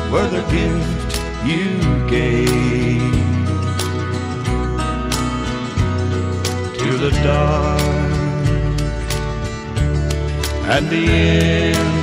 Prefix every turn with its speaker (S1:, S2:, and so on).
S1: were the gift you gave to the dark and the end.